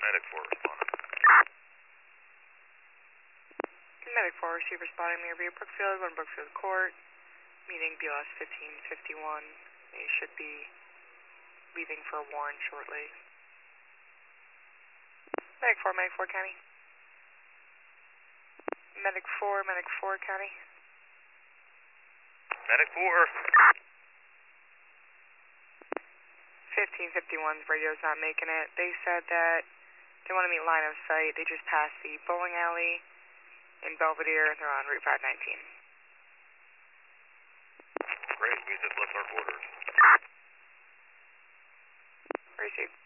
Medic 4 responding. Medic 4, receiver spotting me via Brookfield, going to Brookfield Court, meeting BLS 1551. They should be leaving for Warren shortly. Medic 4 County. Medic 4 County. Medic 4. 1551's radio's not making it. They said that they want to meet line of sight. They just passed the bowling alley in Belvedere and they're on Route 519. Great, we just left our quarters. Received.